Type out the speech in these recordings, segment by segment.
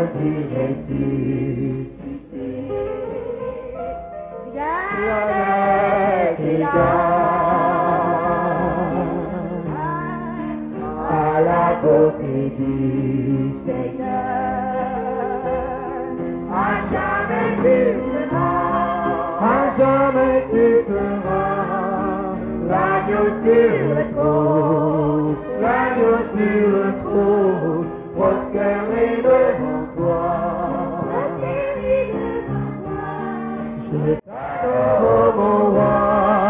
du ressuscité. Rien n'est égal à la beauté du Seigneur. À jamais tu seras l'agneau sur le trône, l'agneau sur le trône, prosterné devant toi. Je t'adore, mon roi,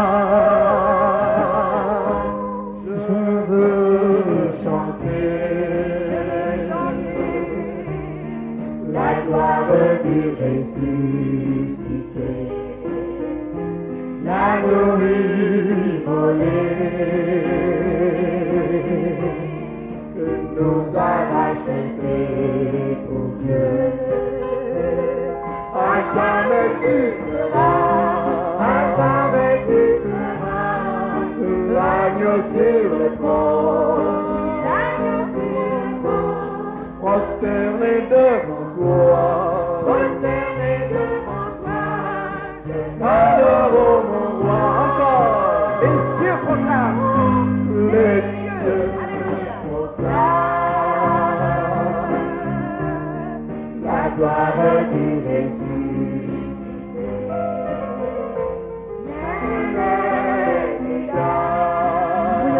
je veux chanter la gloire du ressuscité. L'agneau immolé que nous a rachetés pour Dieu. À jamais tu seras l'agneau sur le trône, prosterné devant toi. Adorons mon roi. Encore. Les cieux proclament. Les cieux proclament la gloire du ressuscité. Rien n'est égal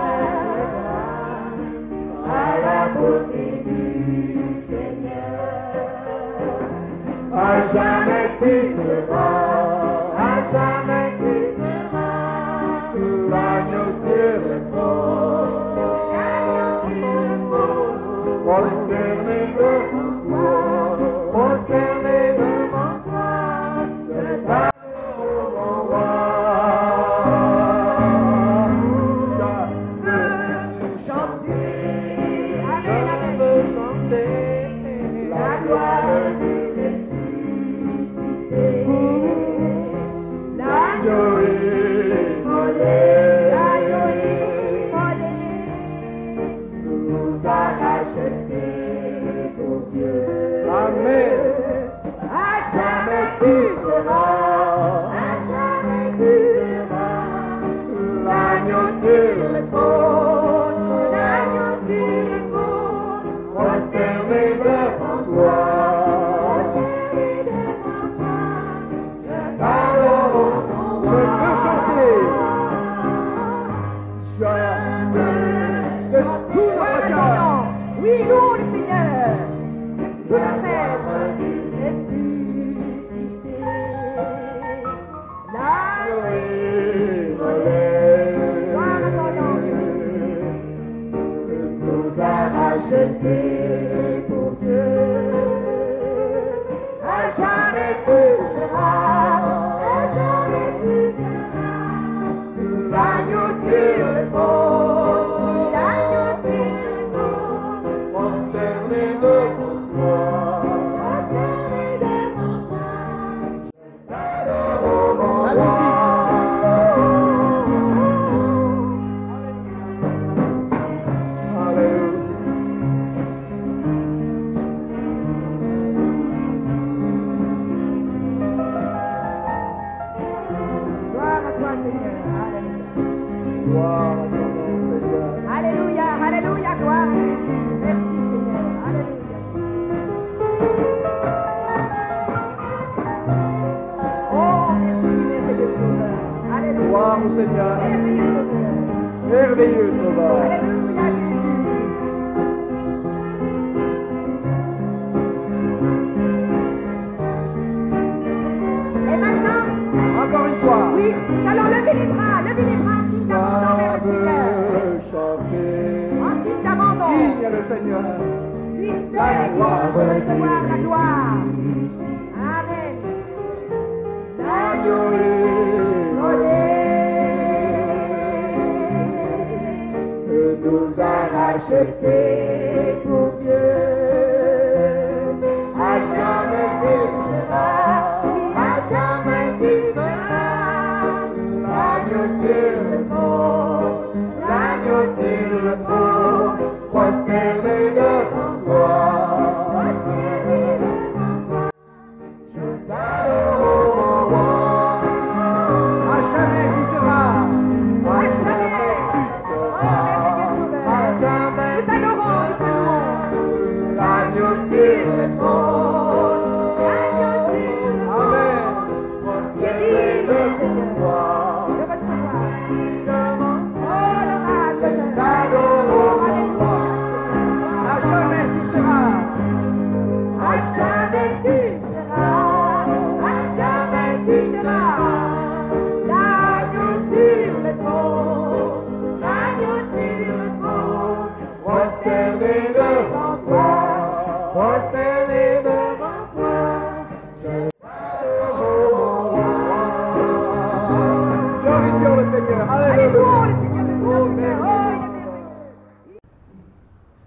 à la beauté du Seigneur. À jamais tu seras. Jamais tu seras l'agneau sur le trône, prosterné devant toi, je t'adore, mon roi. Je veux chanter la gloire du ressuscité. L'agneau immolé nous a rachetés pour Dieu. Amen. À jamais tu seras l'agneau sur le trône, prosterné devant toi. Oui, louons le Seigneur, tout notre être ressuscité. L'agneau immolé, gloire à ton nom, Jésus, nous a rachetés pour Dieu. À jamais tu seras l'agneau sur le trône. Seigneur, merveilleux Sauveur. Alléluia Jésus. Et maintenant, encore une fois, oui, nous allons lever les bras en signe d'abandon vers le Seigneur. En signe d'abandon. Digne le Seigneur. Lui seul est digne de recevoir la gloire. Amen. L'agneau immolé nous a rachetés pour Dieu. À jamais tu seras l'agneau sur le trône, prosterné devant toi.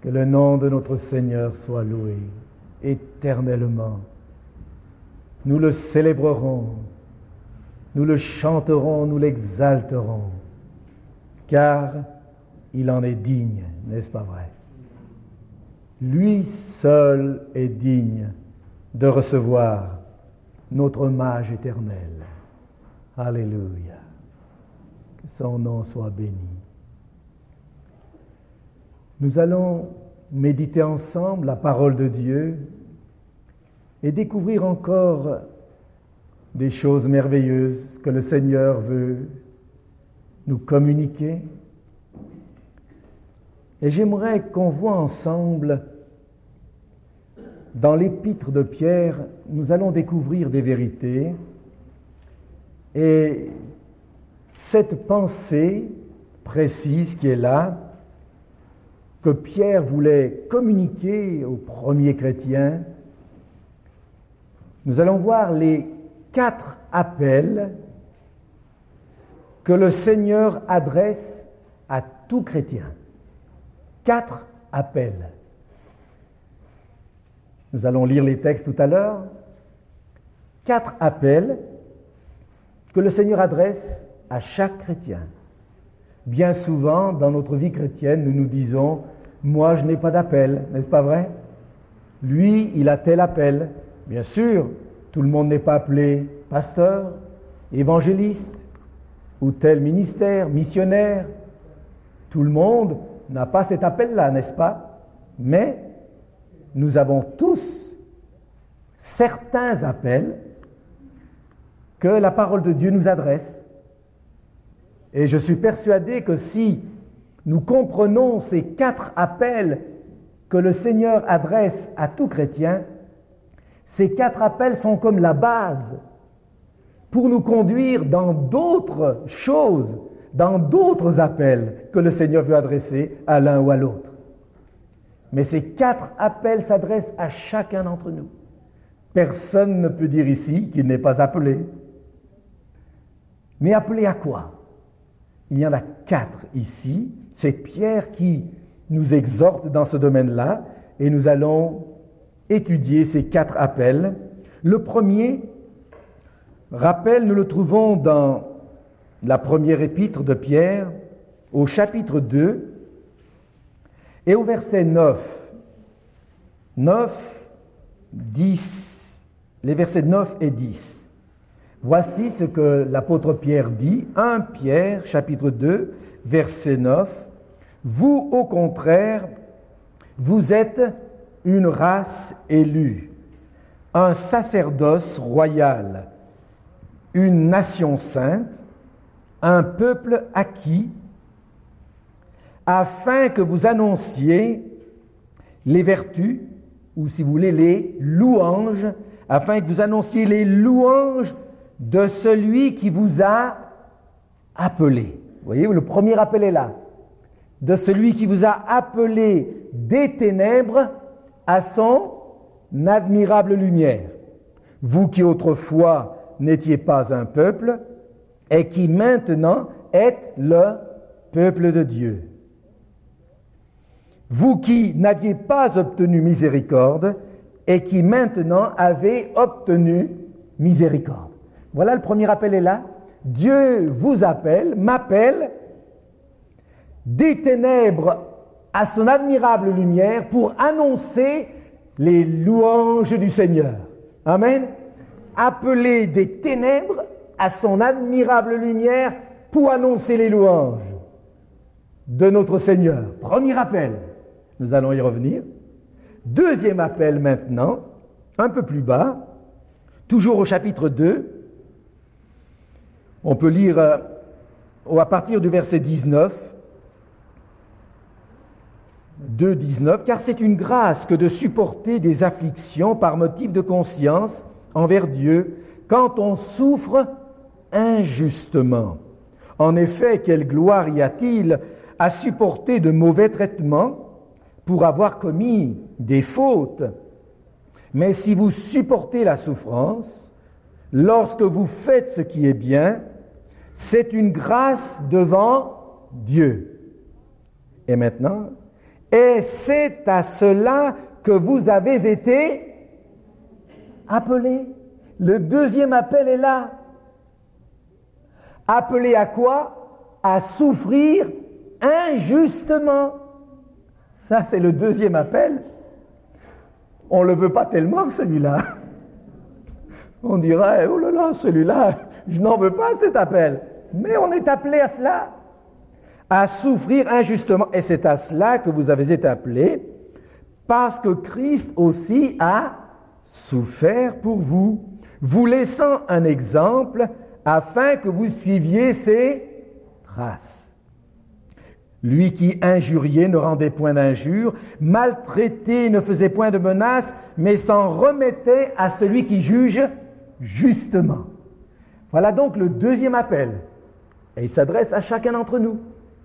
Que le nom de notre Seigneur soit loué éternellement. Nous le célébrerons, nous le chanterons, nous l'exalterons, car il en est digne, n'est-ce pas vrai? Lui seul est digne de recevoir notre hommage éternel. Alléluia. Que son nom soit béni. Nous allons méditer ensemble la parole de Dieu et découvrir encore des choses merveilleuses que le Seigneur veut nous communiquer. Et j'aimerais qu'on voit ensemble, dans l'épître de Pierre, nous allons découvrir des vérités. Et cette pensée précise qui est là, que Pierre voulait communiquer aux premiers chrétiens, nous allons voir les 4 appels que le Seigneur adresse à tout chrétien. 4 appels. Nous allons lire les textes tout à l'heure. 4 appels que le Seigneur adresse à chaque chrétien. Bien souvent, dans notre vie chrétienne, nous nous disons « Moi, je n'ai pas d'appel », n'est-ce pas vrai? Lui, il a tel appel. Bien sûr, tout le monde n'est pas appelé pasteur, évangéliste ou tel ministère, missionnaire. Tout le monde n'a pas cet appel-là, n'est-ce pas? Mais nous avons tous certains appels que la parole de Dieu nous adresse. Et je suis persuadé que si nous comprenons ces 4 appels que le Seigneur adresse à tout chrétien, ces 4 appels sont comme la base pour nous conduire dans d'autres choses, dans d'autres appels que le Seigneur veut adresser à l'un ou à l'autre. Mais ces 4 appels s'adressent à chacun d'entre nous. Personne ne peut dire ici qu'il n'est pas appelé. Mais appelé à quoi? Il y en a 4 ici. C'est Pierre qui nous exhorte dans ce domaine-là et nous allons étudier ces 4 appels. Le premier rappel, nous le trouvons dans la première épître de Pierre, au chapitre 2 et au verset 9. 9, 10, les versets 9 et 10. Voici ce que l'apôtre Pierre dit, 1 Pierre, chapitre 2, verset 9. « Vous, au contraire, vous êtes une race élue, un sacerdoce royal, une nation sainte, un peuple acquis, afin que vous annonciez les vertus, ou si vous voulez, les louanges, afin que vous annonciez les louanges de celui qui vous a appelé. » Vous voyez, le premier appel est là. De celui qui vous a appelé des ténèbres à son admirable lumière. Vous qui autrefois n'étiez pas un peuple et qui maintenant êtes le peuple de Dieu. Vous qui n'aviez pas obtenu miséricorde et qui maintenant avez obtenu miséricorde. Voilà, le premier appel est là. Dieu vous appelle, m'appelle des ténèbres à son admirable lumière pour annoncer les louanges du Seigneur. Amen. Appeler des ténèbres à son admirable lumière pour annoncer les louanges de notre Seigneur. Premier appel. Nous allons y revenir. Deuxième appel maintenant, un peu plus bas, toujours au chapitre 2. On peut lire à partir du verset 19. 2, 19, car c'est une grâce que de supporter des afflictions par motif de conscience envers Dieu quand on souffre injustement. En effet, quelle gloire y a-t-il à supporter de mauvais traitements pour avoir commis des fautes? Mais si vous supportez la souffrance, lorsque vous faites ce qui est bien, c'est une grâce devant Dieu. Et maintenant, Et c'est à cela que vous avez été appelés. Le deuxième appel est là. Appelés à quoi? À souffrir injustement. Ça, c'est le deuxième appel. On ne le veut pas tellement, celui-là. On dirait, oh là là, celui-là, je n'en veux pas cet appel. Mais on est appelé à cela, à souffrir injustement. Et c'est à cela que vous avez été appelés, parce que Christ aussi a souffert pour vous, vous laissant un exemple afin que vous suiviez ses traces. Lui qui injuriait ne rendait point d'injure, maltraité ne faisait point de menaces, mais s'en remettait à celui qui juge justement. Voilà donc le deuxième appel. Et il s'adresse à chacun d'entre nous.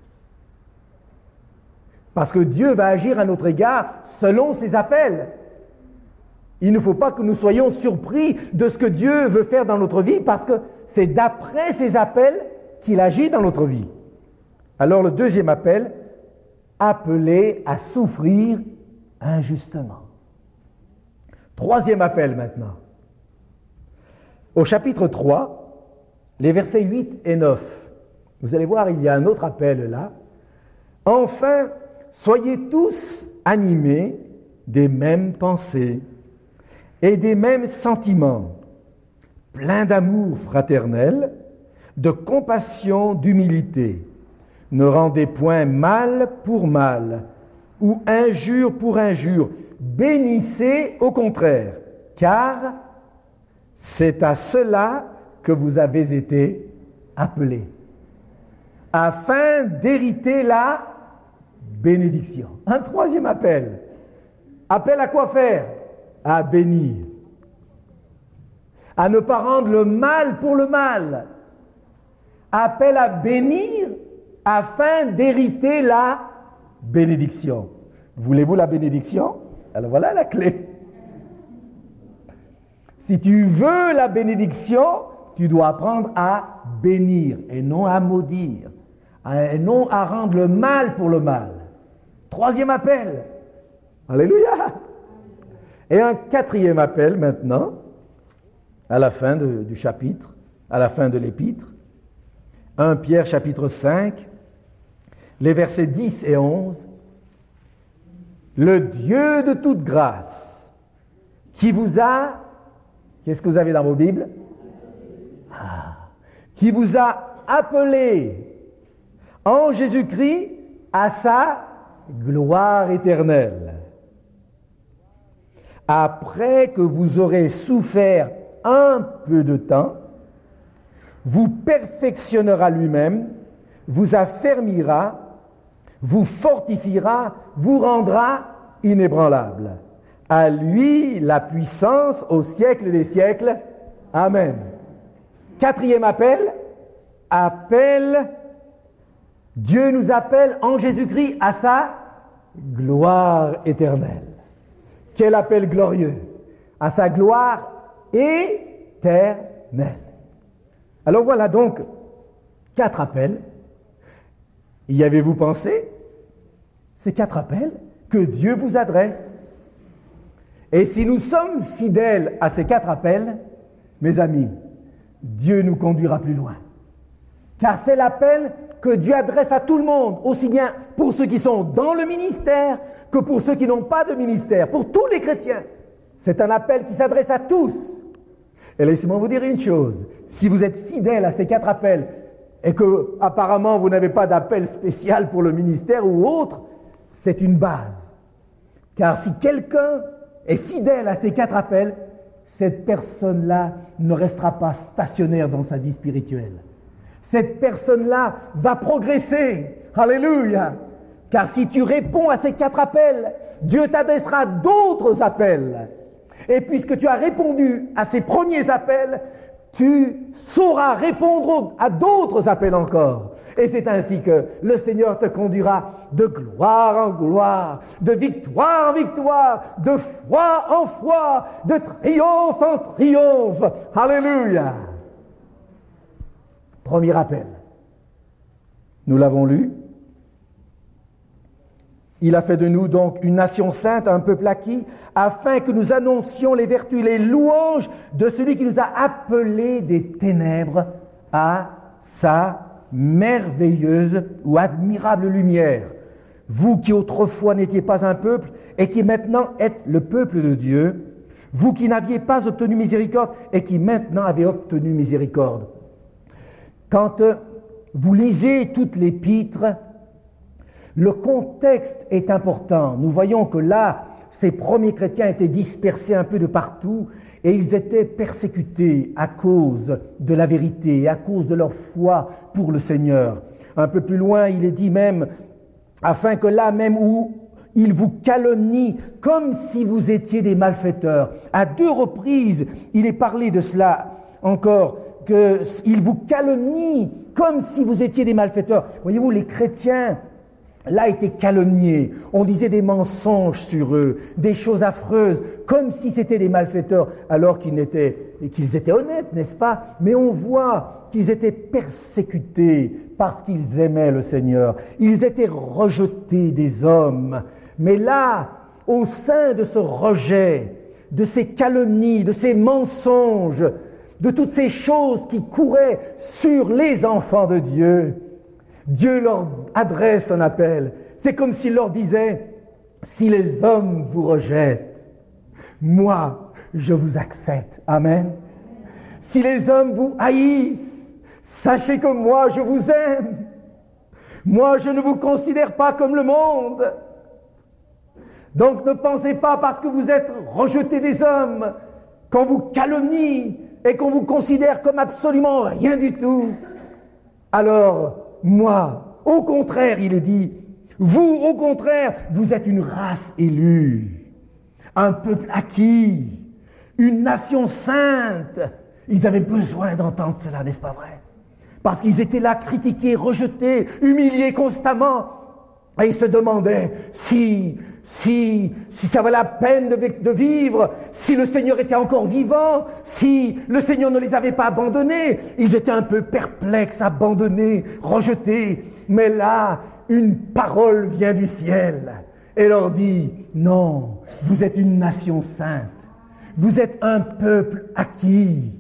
Parce que Dieu va agir à notre égard selon ses appels. Il ne faut pas que nous soyons surpris de ce que Dieu veut faire dans notre vie, parce que c'est d'après ses appels qu'il agit dans notre vie. Alors le deuxième appel, appelé à souffrir injustement. Troisième appel maintenant. Au chapitre 3, les versets 8 et 9, vous allez voir, il y a un autre appel là. Enfin, soyez tous animés des mêmes pensées et des mêmes sentiments, pleins d'amour fraternel, de compassion, d'humilité. Ne rendez point mal pour mal, ou injure pour injure. Bénissez au contraire, car c'est à cela que vous avez été appelés, afin d'hériter la bénédiction. Un troisième appel. Appel à quoi faire? À bénir. À ne pas rendre le mal pour le mal. Appel à bénir afin d'hériter la bénédiction. Voulez-vous la bénédiction? Alors voilà la clé. Si tu veux la bénédiction, tu dois apprendre à bénir et non à maudire, et non à rendre le mal pour le mal. Troisième appel. Alléluia. Et un quatrième appel maintenant, à la fin du chapitre, à la fin de l'épître. 1 Pierre chapitre 5, les versets 10 et 11. Le Dieu de toute grâce, qui vous a, qu'est-ce que vous avez dans vos Bibles? Qui vous a appelé en Jésus-Christ à sa gloire éternelle. Après que vous aurez souffert un peu de temps, vous perfectionnera lui-même, vous affermira, vous fortifiera, vous rendra inébranlable. À lui la puissance au siècle des siècles. Amen. Quatrième appel, Dieu nous appelle en Jésus-Christ à sa gloire éternelle. Quel appel glorieux! À sa gloire éternelle. Alors voilà donc 4 appels. Y avez-vous pensé? Ces 4 appels que Dieu vous adresse. Et si nous sommes fidèles à ces 4 appels, mes amis, Dieu nous conduira plus loin. Car c'est l'appel que Dieu adresse à tout le monde, aussi bien pour ceux qui sont dans le ministère que pour ceux qui n'ont pas de ministère, pour tous les chrétiens. C'est un appel qui s'adresse à tous. Et laissez-moi vous dire une chose, si vous êtes fidèle à ces 4 appels et que apparemment vous n'avez pas d'appel spécial pour le ministère ou autre, c'est une base. Car si quelqu'un est fidèle à ces 4 appels, cette personne-là ne restera pas stationnaire dans sa vie spirituelle. Cette personne-là va progresser. Alléluia! Car si tu réponds à ces 4 appels, Dieu t'adressera d'autres appels. Et puisque tu as répondu à ces premiers appels, tu sauras répondre à d'autres appels encore. Et c'est ainsi que le Seigneur te conduira de gloire en gloire, de victoire en victoire, de foi en foi, de triomphe en triomphe. Alléluia! Premier appel. Nous l'avons lu. Il a fait de nous donc une nation sainte, un peuple acquis, afin que nous annoncions les vertus, les louanges de celui qui nous a appelés des ténèbres à sa merveilleuse ou admirable lumière. Vous qui autrefois n'étiez pas un peuple et qui maintenant êtes le peuple de Dieu, vous qui n'aviez pas obtenu miséricorde et qui maintenant avez obtenu miséricorde. Quand vous lisez toute l'épître, le contexte est important. Nous voyons que là, ces premiers chrétiens étaient dispersés un peu de partout et ils étaient persécutés à cause de la vérité, à cause de leur foi pour le Seigneur. Un peu plus loin, il est dit même, afin que là même où ils vous calomnient comme si vous étiez des malfaiteurs. À 2 reprises, il est parlé de cela encore, qu'ils vous calomnient comme si vous étiez des malfaiteurs. Voyez-vous, les chrétiens là étaient calomniés. On disait des mensonges sur eux, des choses affreuses, comme si c'était des malfaiteurs, alors qu'ils étaient honnêtes, n'est-ce pas? Mais on voit qu'ils étaient persécutés parce qu'ils aimaient le Seigneur. Ils étaient rejetés des hommes. Mais là, au sein de ce rejet, de ces calomnies, de ces mensonges, de toutes ces choses qui couraient sur les enfants de Dieu, Dieu leur adresse un appel. C'est comme s'il leur disait, si les hommes vous rejettent, moi, je vous accepte. Amen. Si les hommes vous haïssent, sachez que moi, je vous aime. Moi, je ne vous considère pas comme le monde. Donc, ne pensez pas parce que vous êtes rejetés des hommes, qu'on vous calomnie et qu'on vous considère comme absolument rien du tout. Alors, moi, au contraire, il est dit, vous, au contraire, vous êtes une race élue, un peuple acquis, une nation sainte. Ils avaient besoin d'entendre cela, n'est-ce pas vrai? Parce qu'ils étaient là critiqués, rejetés, humiliés constamment. Et ils se demandaient si ça valait la peine de vivre, si le Seigneur était encore vivant, si le Seigneur ne les avait pas abandonnés. Ils étaient un peu perplexes, abandonnés, rejetés. Mais là, une parole vient du ciel et leur dit, non, vous êtes une nation sainte, vous êtes un peuple acquis,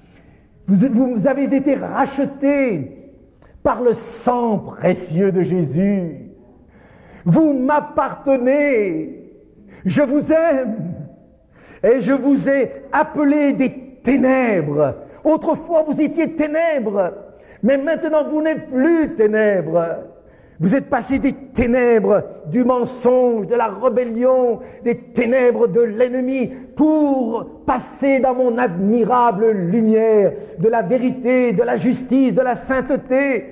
vous avez été rachetés par le sang précieux de Jésus. Vous m'appartenez, je vous aime et je vous ai appelé des ténèbres. Autrefois vous étiez ténèbres, mais maintenant vous n'êtes plus ténèbres. Vous êtes passés des ténèbres du mensonge, de la rébellion, des ténèbres de l'ennemi pour passer dans mon admirable lumière de la vérité, de la justice, de la sainteté.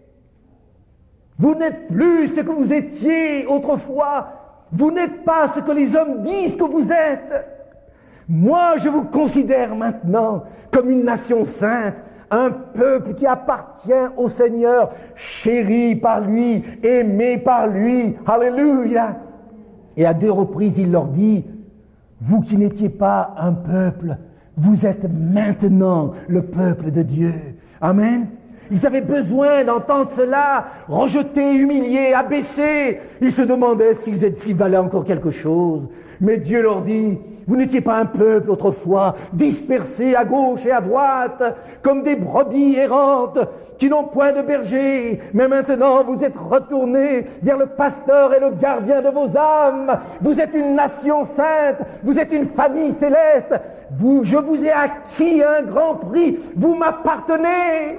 Vous n'êtes plus ce que vous étiez autrefois. Vous n'êtes pas ce que les hommes disent que vous êtes. Moi, je vous considère maintenant comme une nation sainte, un peuple qui appartient au Seigneur, chéri par lui, aimé par lui. Alléluia. Et à 2 reprises, il leur dit, vous qui n'étiez pas un peuple, vous êtes maintenant le peuple de Dieu. Amen. Ils avaient besoin d'entendre cela, rejetés, humiliés, abaissés. Ils se demandaient s'ils valaient encore quelque chose. Mais Dieu leur dit, vous n'étiez pas un peuple autrefois, dispersés à gauche et à droite, comme des brebis errantes qui n'ont point de berger. Mais maintenant, vous êtes retournés vers le pasteur et le gardien de vos âmes. Vous êtes une nation sainte, vous êtes une famille céleste. Je vous ai acquis un grand prix, vous m'appartenez.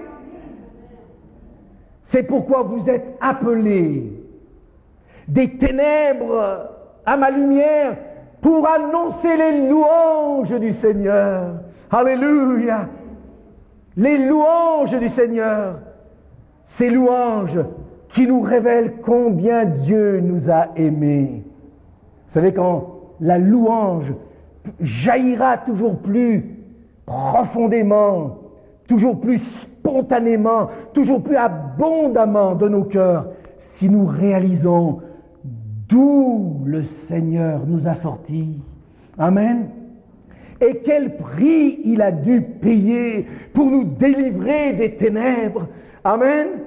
C'est pourquoi vous êtes appelés des ténèbres à ma lumière pour annoncer les louanges du Seigneur. Alléluia! Les louanges du Seigneur. Ces louanges qui nous révèlent combien Dieu nous a aimés. Vous savez, quand la louange jaillira toujours plus profondément, toujours plus spontanément, toujours plus abondamment de nos cœurs, si nous réalisons d'où le Seigneur nous a sortis. Amen. Et quel prix il a dû payer pour nous délivrer des ténèbres. Amen.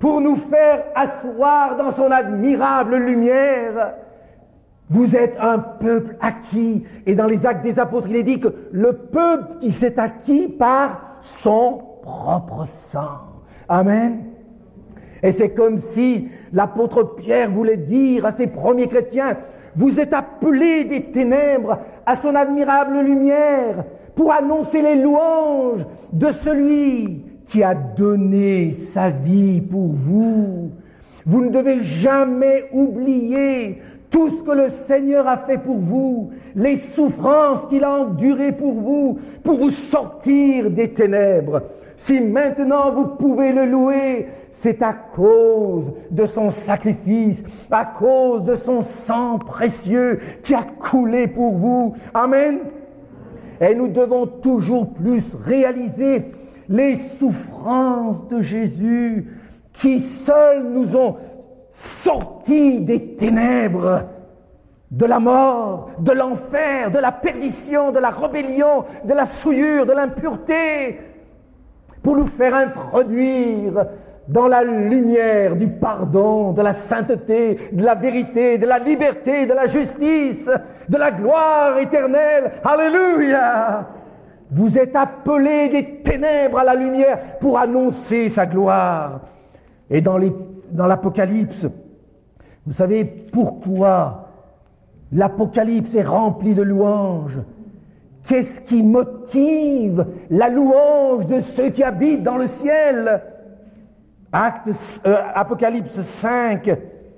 pour nous faire asseoir dans son admirable lumière. Vous êtes un peuple acquis. Et dans les Actes des Apôtres, il est dit que le peuple qui s'est acquis par son propre sang. Amen. Et c'est comme si l'apôtre Pierre voulait dire à ses premiers chrétiens, vous êtes appelés des ténèbres à son admirable lumière pour annoncer les louanges de celui qui a donné sa vie pour vous. Vous ne devez jamais oublier tout ce que le Seigneur a fait pour vous, les souffrances qu'il a endurées pour vous sortir des ténèbres. Si maintenant vous pouvez le louer, c'est à cause de son sacrifice, à cause de son sang précieux qui a coulé pour vous. Amen. Et nous devons toujours plus réaliser les souffrances de Jésus qui seuls nous ont sortis des ténèbres, de la mort, de l'enfer, de la perdition, de la rébellion, de la souillure, de l'impureté, pour nous faire introduire dans la lumière du pardon, de la sainteté, de la vérité, de la liberté, de la justice, de la gloire éternelle. Alléluia! Vous êtes appelés des ténèbres à la lumière pour annoncer sa gloire. Et dans l'Apocalypse, vous savez pourquoi l'Apocalypse est rempli de louanges? Qu'est-ce qui motive la louange de ceux qui habitent dans le ciel? Apocalypse 5,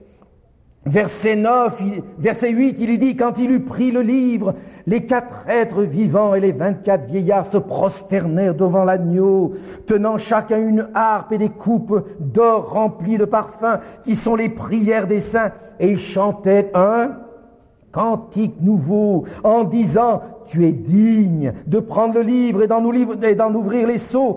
verset 8, il est dit, quand il eut pris le livre, les 4 êtres vivants et les 24 vieillards se prosternèrent devant l'agneau, tenant chacun une harpe et des coupes d'or remplies de parfums, qui sont les prières des saints, et ils chantaient un cantique nouveau, en disant, tu es digne de prendre le livre et d'en ouvrir les sceaux,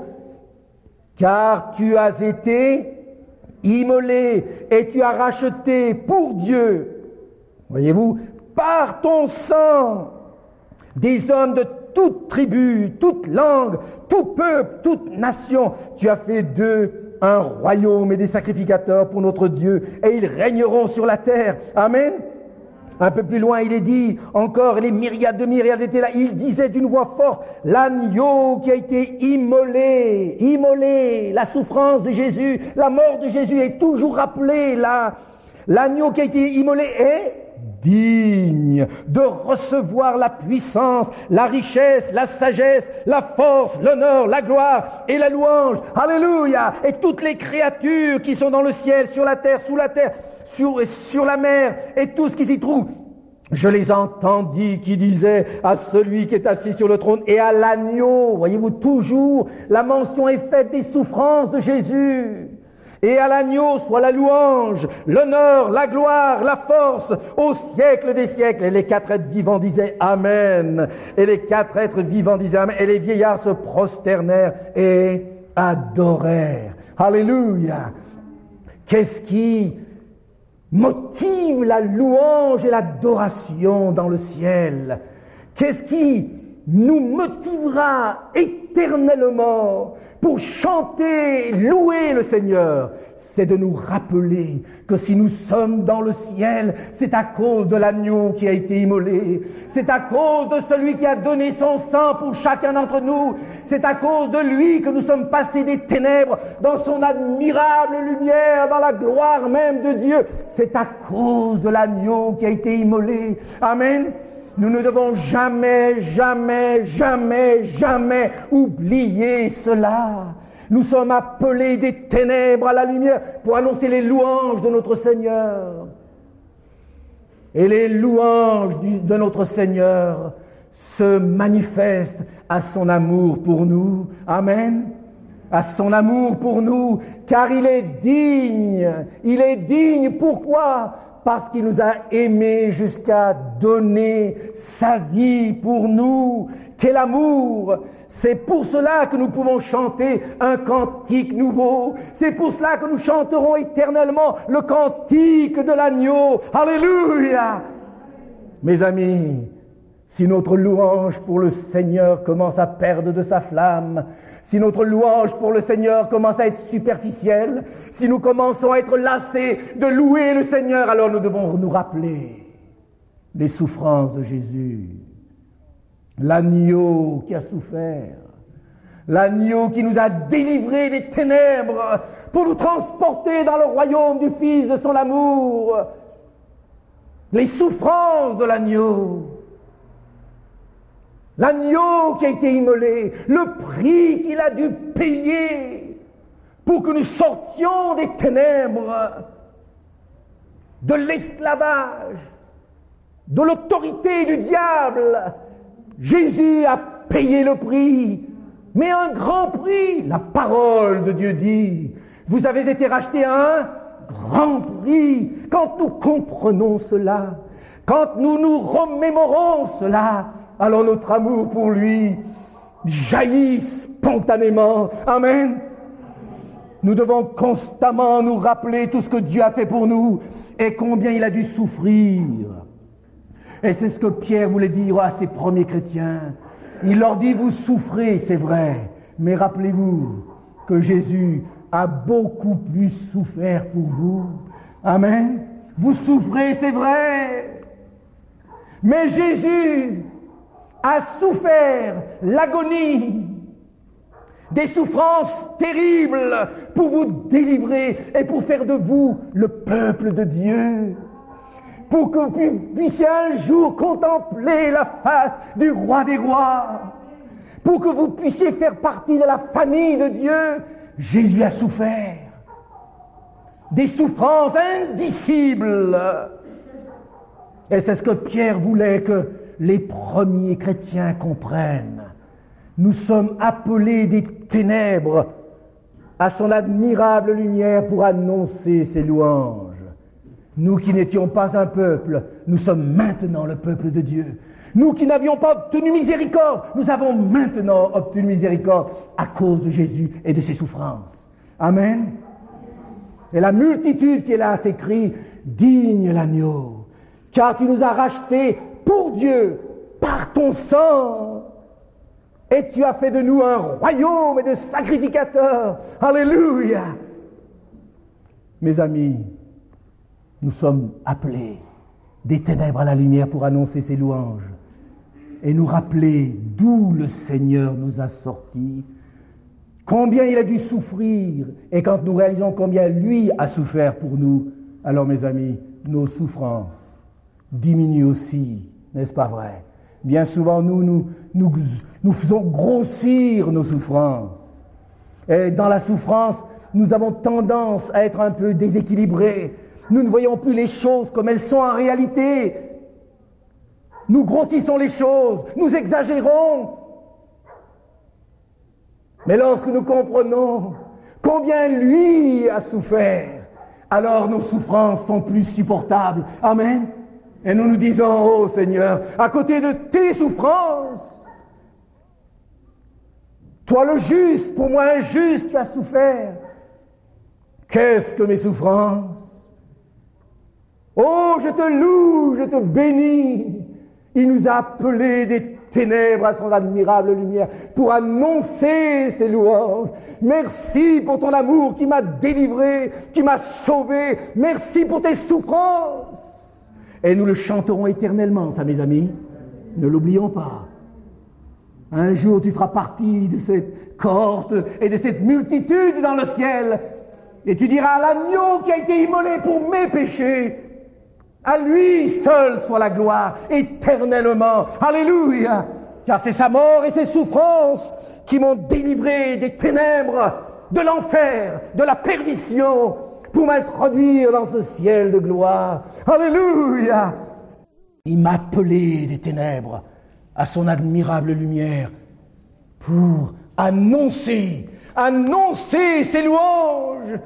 car tu as été immolé et tu as racheté pour Dieu, voyez-vous, par ton sang, des hommes de toute tribu, toute langue, tout peuple, toute nation. Tu as fait d'eux un royaume et des sacrificateurs pour notre Dieu, et ils régneront sur la terre. Amen. Un peu plus loin, il est dit encore, les myriades de myriades étaient là. Il disait d'une voix forte, l'agneau qui a été immolé, la souffrance de Jésus, la mort de Jésus est toujours rappelée là. L'agneau qui a été immolé est digne de recevoir la puissance, la richesse, la sagesse, la force, l'honneur, la gloire et la louange. Alléluia! Et toutes les créatures qui sont dans le ciel, sur la terre, sous la terre, sur la mer et tout ce qui s'y trouve. Je les entendis qui disaient à celui qui est assis sur le trône et à l'agneau, voyez-vous, toujours la mention est faite des souffrances de Jésus. Et à l'agneau soit la louange, l'honneur, la gloire, la force, au siècle des siècles. Et les 4 êtres vivants disaient Amen. Et les 4 êtres vivants disaient Amen. Et les vieillards se prosternèrent et adorèrent. Alléluia. Qu'est-ce qui motive la louange et l'adoration dans le ciel? Qu'est-ce qui nous motivera éternellement pour chanter, louer le Seigneur? C'est de nous rappeler que si nous sommes dans le ciel, c'est à cause de l'agneau qui a été immolé. C'est à cause de celui qui a donné son sang pour chacun d'entre nous. C'est à cause de lui que nous sommes passés des ténèbres dans son admirable lumière, dans la gloire même de Dieu. C'est à cause de l'agneau qui a été immolé. Amen. Nous ne devons jamais, jamais, jamais, jamais oublier cela. Nous sommes appelés des ténèbres à la lumière pour annoncer les louanges de notre Seigneur. Et les louanges de notre Seigneur se manifestent à son amour pour nous. Amen. À son amour pour nous, car il est digne. Il est digne, pourquoi ? Parce qu'il nous a aimés jusqu'à donner sa vie pour nous. Quel amour! C'est pour cela que nous pouvons chanter un cantique nouveau. C'est pour cela que nous chanterons éternellement le cantique de l'agneau. Alléluia! Mes amis, si notre louange pour le Seigneur commence à perdre de sa flamme, Si notre louange pour le Seigneur commence à être superficielle, si nous commençons à être lassés de louer le Seigneur, alors nous devons nous rappeler les souffrances de Jésus. L'agneau qui a souffert, l'agneau qui nous a délivrés des ténèbres pour nous transporter dans le royaume du Fils de son amour. Les souffrances de l'agneau. L'agneau qui a été immolé, le prix qu'il a dû payer pour que nous sortions des ténèbres, de l'esclavage, de l'autorité du diable. Jésus a payé le prix, mais un grand prix. La parole de Dieu dit, vous avez été rachetés à un grand prix. Quand nous comprenons cela, quand nous nous remémorons cela, alors notre amour pour lui jaillit spontanément. Amen. Nous devons constamment nous rappeler tout ce que Dieu a fait pour nous et combien il a dû souffrir. Et c'est ce que Pierre voulait dire à ses premiers chrétiens. Il leur dit, vous souffrez, c'est vrai, mais rappelez-vous que Jésus a beaucoup plus souffert pour vous. Amen. Vous souffrez, c'est vrai, mais Jésus a souffert l'agonie, des souffrances terribles pour vous délivrer et pour faire de vous le peuple de Dieu. Pour que vous puissiez un jour contempler la face du roi des rois, pour que vous puissiez faire partie de la famille de Dieu, Jésus a souffert des souffrances indicibles. Et c'est ce que Pierre voulait que les premiers chrétiens comprennent. Nous sommes appelés des ténèbres à son admirable lumière pour annoncer ses louanges. Nous qui n'étions pas un peuple, nous sommes maintenant le peuple de Dieu. Nous qui n'avions pas obtenu miséricorde, nous avons maintenant obtenu miséricorde à cause de Jésus et de ses souffrances. Amen. Et la multitude qui est là s'écrie, digne l'agneau, car tu nous as rachetés pour Dieu, par ton sang, et tu as fait de nous un royaume et de sacrificateurs. Alléluia. Mes amis, nous sommes appelés des ténèbres à la lumière pour annoncer ses louanges et nous rappeler d'où le Seigneur nous a sortis, combien il a dû souffrir, et quand nous réalisons combien lui a souffert pour nous, alors mes amis, nos souffrances diminuent aussi, n'est-ce pas vrai? Bien souvent, nous faisons grossir nos souffrances. Et dans la souffrance, nous avons tendance à être un peu déséquilibrés. Nous ne voyons plus les choses comme elles sont en réalité. Nous grossissons les choses, nous exagérons. Mais lorsque nous comprenons combien lui a souffert, alors nos souffrances sont plus supportables. Amen. Et nous nous disons, oh Seigneur, à côté de tes souffrances, toi le juste, pour moi injuste, tu as souffert. Qu'est-ce que mes souffrances? Oh, je te loue, je te bénis. Il nous a appelés des ténèbres à son admirable lumière pour annoncer ses louanges. Merci pour ton amour qui m'a délivré, qui m'a sauvé. Merci pour tes souffrances. Et nous le chanterons éternellement, ça, mes amis. Ne l'oublions pas. Un jour, tu feras partie de cette cohorte et de cette multitude dans le ciel. Et tu diras à l'agneau qui a été immolé pour mes péchés, à lui seul soit la gloire éternellement. Alléluia! Car c'est sa mort et ses souffrances qui m'ont délivré des ténèbres, de l'enfer, de la perdition, pour m'introduire dans ce ciel de gloire. Alléluia! Il m'a appelé des ténèbres à son admirable lumière pour annoncer ses louanges.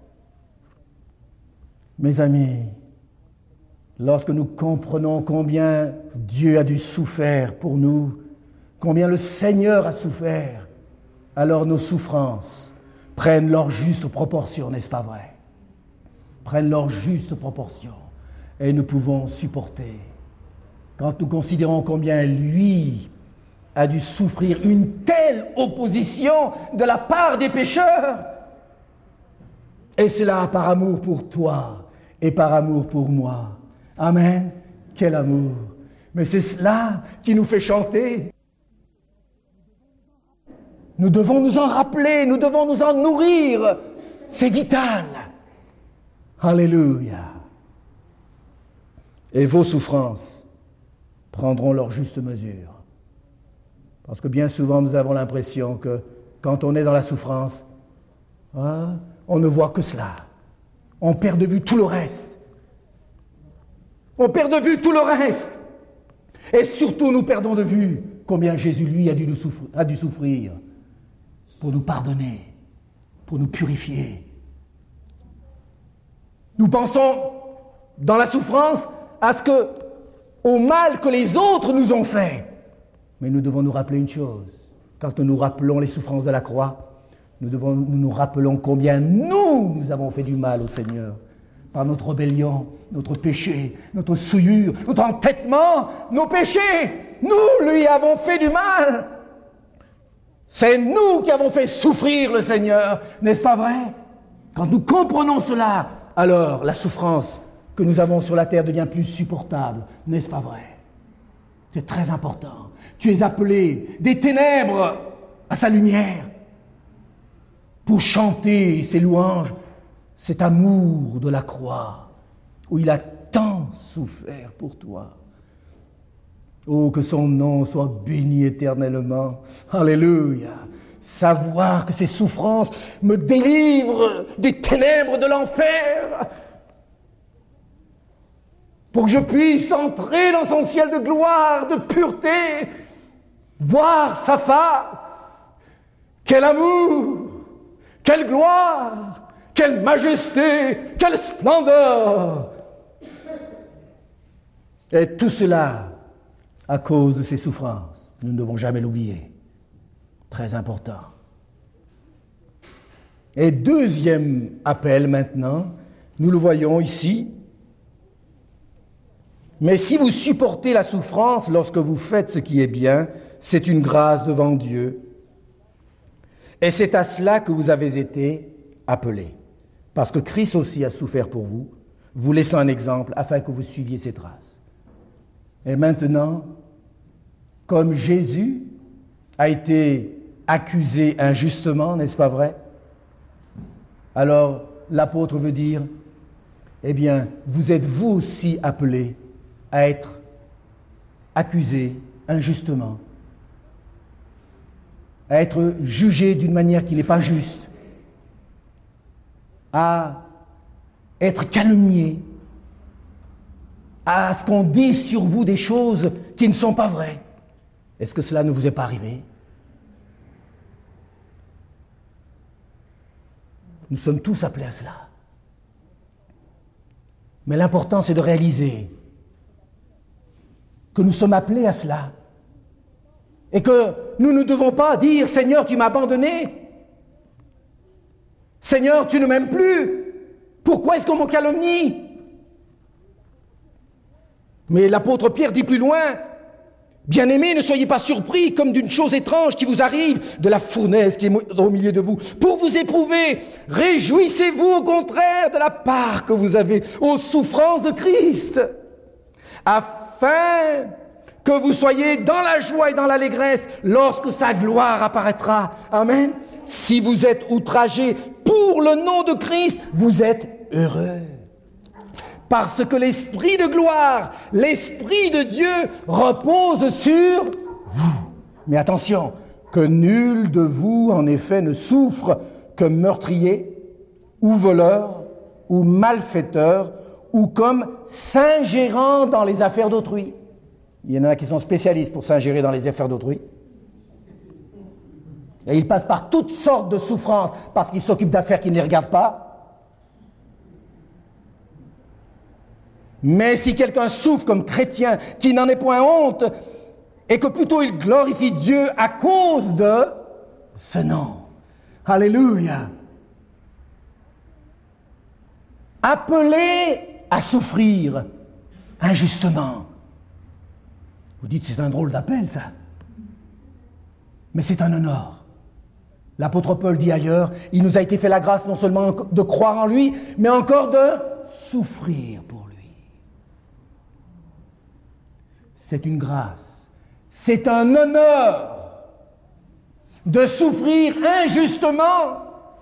Mes amis, lorsque nous comprenons combien Dieu a dû souffrir pour nous, combien le Seigneur a souffert, alors nos souffrances prennent leur juste proportion, n'est-ce pas vrai? Prennent leur juste proportion et nous pouvons supporter. Quand nous considérons combien lui a dû souffrir une telle opposition de la part des pécheurs. Et cela par amour pour toi et par amour pour moi. Amen. Quel amour. Mais c'est cela qui nous fait chanter. Nous devons nous en rappeler, nous devons nous en nourrir. C'est vital. Alléluia. Et vos souffrances prendront leur juste mesure. Parce que bien souvent, nous avons l'impression que quand on est dans la souffrance, on ne voit que cela. On perd de vue tout le reste. On perd de vue tout le reste. Et surtout, nous perdons de vue combien Jésus, lui, a dû souffrir pour nous pardonner, pour nous purifier. Nous pensons, dans la souffrance, au mal que les autres nous ont fait. Mais nous devons nous rappeler une chose. Quand nous rappelons les souffrances de la croix, nous rappelons combien nous avons fait du mal au Seigneur. Par notre rébellion, notre péché, notre souillure, notre entêtement, nos péchés. Nous lui avons fait du mal. C'est nous qui avons fait souffrir le Seigneur. N'est-ce pas vrai? Quand nous comprenons cela, alors la souffrance que nous avons sur la terre devient plus supportable. N'est-ce pas vrai? C'est très important. Tu es appelé des ténèbres à sa lumière pour chanter ses louanges, cet amour de la croix où il a tant souffert pour toi. Oh, que son nom soit béni éternellement. Alléluia. Savoir que ces souffrances me délivrent des ténèbres de l'enfer pour que je puisse entrer dans son ciel de gloire, de pureté, voir sa face. Quel amour, quelle gloire, quelle majesté, quelle splendeur. Et tout cela à cause de ses souffrances. Nous ne devons jamais l'oublier. Très important. Et deuxième appel maintenant, nous le voyons ici. Mais si vous supportez la souffrance lorsque vous faites ce qui est bien, c'est une grâce devant Dieu. Et c'est à cela que vous avez été appelés. Parce que Christ aussi a souffert pour vous, vous laissant un exemple afin que vous suiviez ses traces. Et maintenant, comme Jésus a été accusé injustement, n'est-ce pas vrai? Alors, l'apôtre veut dire, eh bien, vous êtes vous aussi appelés à être accusés injustement, à être jugés d'une manière qui n'est pas juste, à être calomniés, à ce qu'on dise sur vous des choses qui ne sont pas vraies. Est-ce que cela ne vous est pas arrivé? Nous sommes tous appelés à cela. Mais l'important, c'est de réaliser que nous sommes appelés à cela. Et que nous ne devons pas dire « Seigneur, tu m'as abandonné. Seigneur, tu ne m'aimes plus. Pourquoi est-ce qu'on me calomnie ?» Mais l'apôtre Pierre dit plus loin, « Bien-aimés, ne soyez pas surpris comme d'une chose étrange qui vous arrive, de la fournaise qui est au milieu de vous, pour vous éprouver. Réjouissez-vous au contraire de la part que vous avez aux souffrances de Christ, afin que vous soyez dans la joie et dans l'allégresse lorsque sa gloire apparaîtra. » Amen. Si vous êtes outragés pour le nom de Christ, vous êtes heureux. Parce que l'Esprit de gloire, l'Esprit de Dieu repose sur vous. Mais attention, que nul de vous, en effet, ne souffre comme meurtrier, ou voleur, ou malfaiteur, ou comme s'ingérant dans les affaires d'autrui. Il y en a qui sont spécialistes pour s'ingérer dans les affaires d'autrui. Et ils passent par toutes sortes de souffrances parce qu'ils s'occupent d'affaires qui ne les regardent pas. Mais si quelqu'un souffre comme chrétien, qui n'en est point honte, et que plutôt il glorifie Dieu à cause de ce nom. Alléluia. Appelé à souffrir injustement. Vous dites, c'est un drôle d'appel, ça. mais c'est un honneur. L'apôtre Paul dit ailleurs, il nous a été fait la grâce non seulement de croire en lui, mais encore de souffrir pour lui. C'est une grâce, c'est un honneur de souffrir injustement.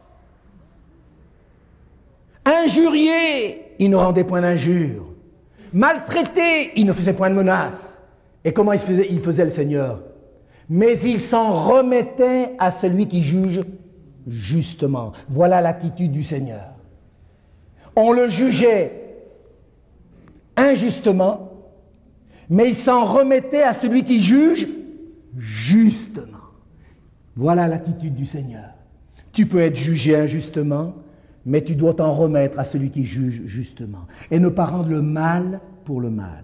Injurié, il ne rendait point d'injure. Maltraité, il ne faisait point de menaces. Et comment il faisait le Seigneur? Mais il s'en remettait à celui qui juge justement. Voilà l'attitude du Seigneur. On le jugeait injustement, mais il s'en remettait à celui qui juge justement. Voilà l'attitude du Seigneur. Tu peux être jugé injustement, mais tu dois t'en remettre à celui qui juge justement. Et ne pas rendre le mal pour le mal.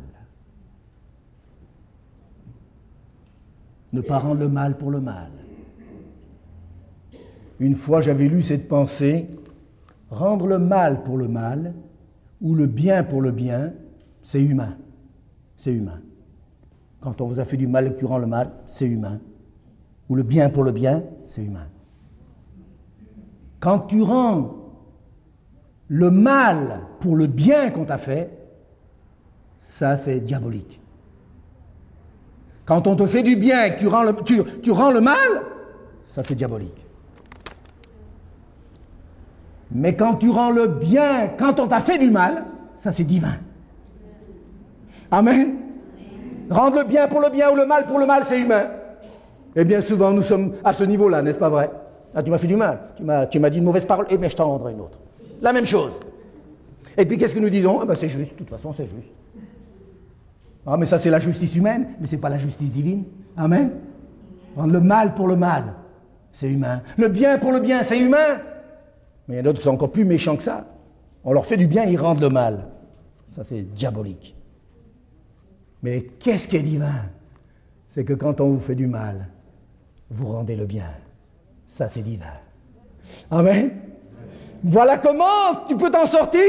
Ne pas rendre le mal pour le mal. Une fois, j'avais lu cette pensée, rendre le mal pour le mal, ou le bien pour le bien, c'est humain. C'est humain. Quand on vous a fait du mal et que tu rends le mal, c'est humain. Ou le bien pour le bien, c'est humain. Quand tu rends le mal pour le bien qu'on t'a fait, ça c'est diabolique. Quand on te fait du bien et que tu rends le mal, ça c'est diabolique. Mais quand tu rends le bien, quand on t'a fait du mal, ça c'est divin. Amen. Rendre le bien pour le bien ou le mal pour le mal, c'est humain. Et bien souvent nous sommes à ce niveau-là, n'est-ce pas vrai? Ah, tu m'as fait du mal, tu m'as dit une mauvaise parole, mais je t'en rendrai une autre. La même chose. Et puis qu'est-ce que nous disons? C'est juste, de toute façon c'est juste. Ah, mais ça c'est la justice humaine, mais c'est pas la justice divine. Amen. Rendre le mal pour le mal, c'est humain. Le bien pour le bien, c'est humain. Mais il y en a d'autres qui sont encore plus méchants que ça. On leur fait du bien, ils rendent le mal. Ça c'est diabolique. Mais qu'est-ce qui est divin? C'est que quand on vous fait du mal, vous rendez le bien. Ça c'est divin. Amen. Voilà comment tu peux t'en sortir.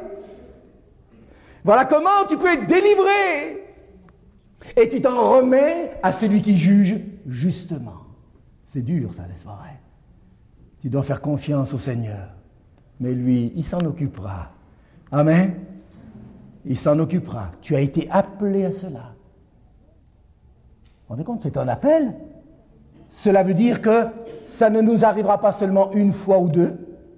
Voilà comment tu peux être délivré. Et tu t'en remets à celui qui juge justement. C'est dur ça, n'est-ce pas vrai? Tu dois faire confiance au Seigneur. Mais lui, il s'en occupera. Amen. Il s'en occupera. Tu as été appelé à cela. Vous vous rendez compte, c'est un appel. Cela veut dire que ça ne nous arrivera pas seulement une fois ou deux.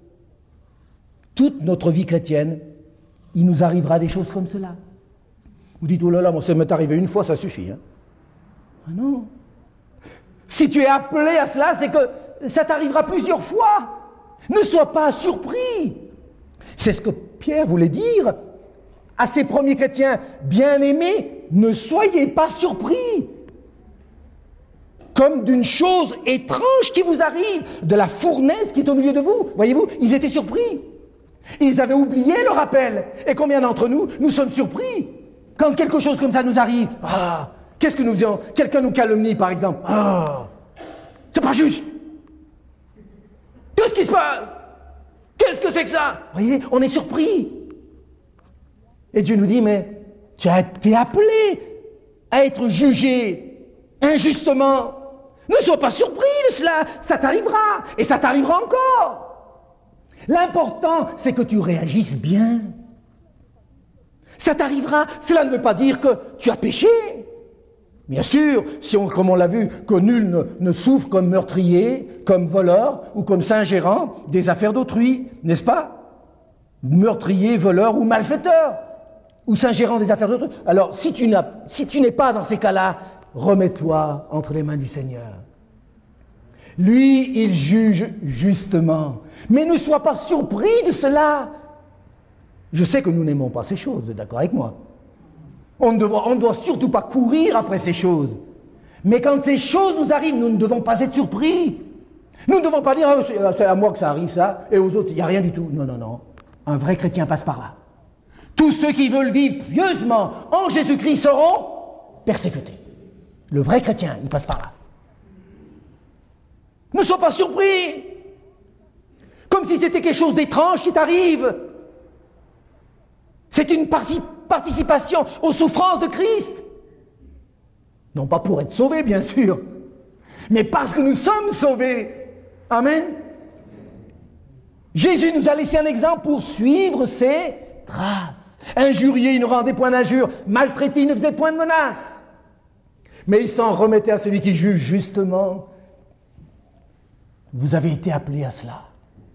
Toute notre vie chrétienne, il nous arrivera des choses comme cela. Vous dites, oh là là, moi ça m'est arrivé une fois, ça suffit. Hein. Ah non. Si tu es appelé à cela, c'est que ça t'arrivera plusieurs fois. Ne sois pas surpris. C'est ce que Pierre voulait dire à ses premiers chrétiens. Bien-aimés, ne soyez pas surpris. Comme d'une chose étrange qui vous arrive, de la fournaise qui est au milieu de vous. Voyez-vous, ils étaient surpris. Ils avaient oublié le rappel. Et combien d'entre nous, nous sommes surpris quand quelque chose comme ça nous arrive? Ah, qu'est-ce que nous faisons? Quelqu'un nous calomnie, par exemple. Ah, c'est pas juste. Qu'est-ce qui se passe? Qu'est-ce que c'est que ça? Vous voyez, on est surpris. Et Dieu nous dit, mais tu as été appelé à être jugé injustement. Ne sois pas surpris de cela. Ça t'arrivera. Et ça t'arrivera encore. L'important, c'est que tu réagisses bien. Ça t'arrivera. Cela ne veut pas dire que tu as péché. Bien sûr, comme on l'a vu, que nul ne souffre comme meurtrier, comme voleur ou comme s'ingérant des affaires d'autrui, n'est-ce pas? Meurtrier, voleur ou malfaiteur, ou s'ingérant des affaires d'autrui. Alors, si tu n'es pas dans ces cas-là, remets-toi entre les mains du Seigneur. Lui, il juge justement. Mais ne sois pas surpris de cela. Je sais que nous n'aimons pas ces choses, vous êtes d'accord avec moi? On ne doit surtout pas courir après ces choses. Mais quand ces choses nous arrivent, nous ne devons pas être surpris. Nous ne devons pas dire c'est à moi que ça arrive ça, et aux autres, il n'y a rien du tout. Non, non, non. Un vrai chrétien passe par là. Tous ceux qui veulent vivre pieusement en Jésus-Christ seront persécutés. Le vrai chrétien, il passe par là. Ne sois pas surpris. Comme si c'était quelque chose d'étrange qui t'arrive. C'est une participation aux souffrances de Christ. Non pas pour être sauvé, bien sûr, mais parce que nous sommes sauvés. Amen. Jésus nous a laissé un exemple pour suivre ses traces. Injurié, il ne rendait point d'injure. Maltraité, il ne faisait point de menaces. Mais il s'en remettait à celui qui juge justement. Vous avez été appelés à cela.